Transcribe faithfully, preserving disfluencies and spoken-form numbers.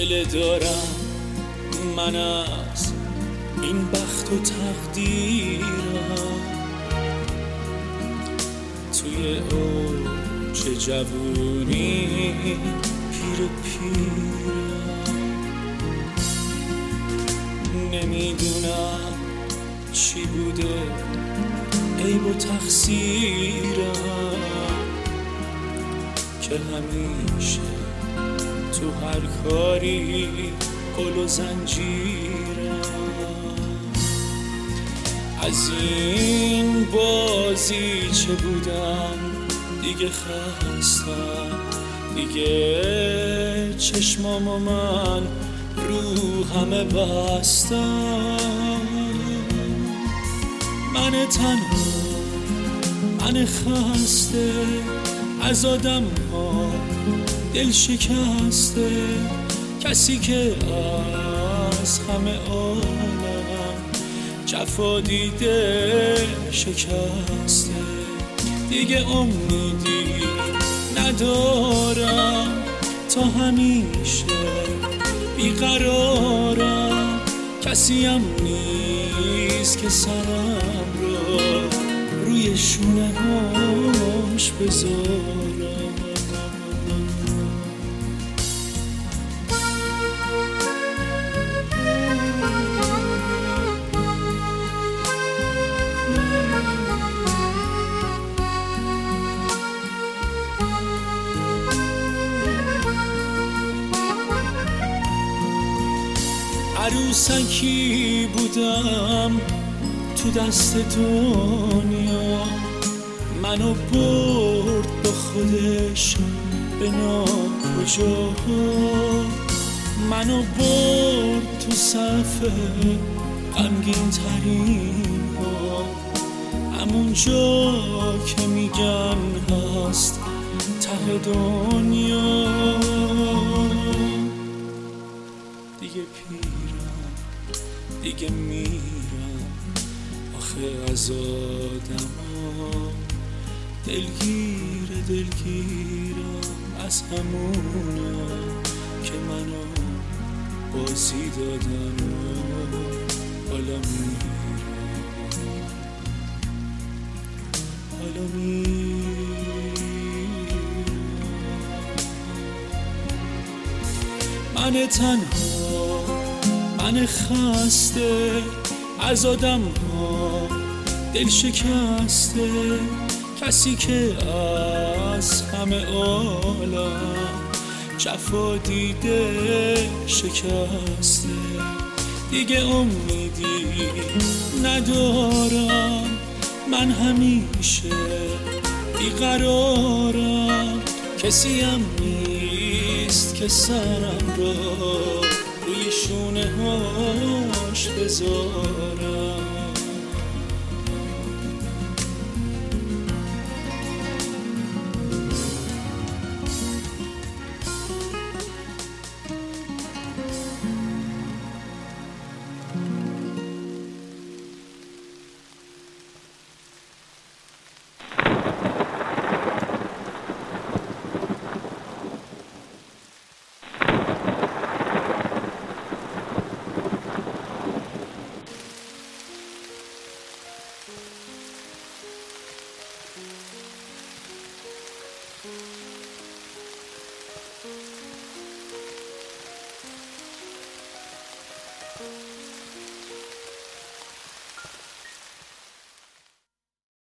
دل دارم من از این بخت و تقدیرم، توی اوج جوونی پیر پیرم. نمیدونم چی بوده عیب و تقصیرم که همیشه تو هر کاری قل و زنجیرم. از این بازی چه بودم دیگه خستم، دیگه چشمامو من رو همه بستم. من تنها، من خسته، از آدم ها دل شکسته، کسی که از همه عالم جفا دیده شکسته. دیگه امیدی ندارم، تا همیشه بیقرارم. کسی هم نیست که سرم رو روی شونه هاش بذارم. عروسکی بودم تو دست دنیا، منو برد با خودش به ناکجاها. منو برد تو صف غمگین ترین ها، همون جا که میگن هست ته دنیا. دیگه پیرم، دیگه میرم، آخه از آدم ها دلگیر دلگیرم، از همونا که منو بازی دادن و حالا میرم، حالا میرم. من تنها، من خسته، از آدم ها دل شکسته، کسی که از همه عالم جفا دیده شکسته. دیگه امیدی ندارم، من همیشه بیقرارم. کسی هم نیست که سرم را روی شونه هاش بذارم.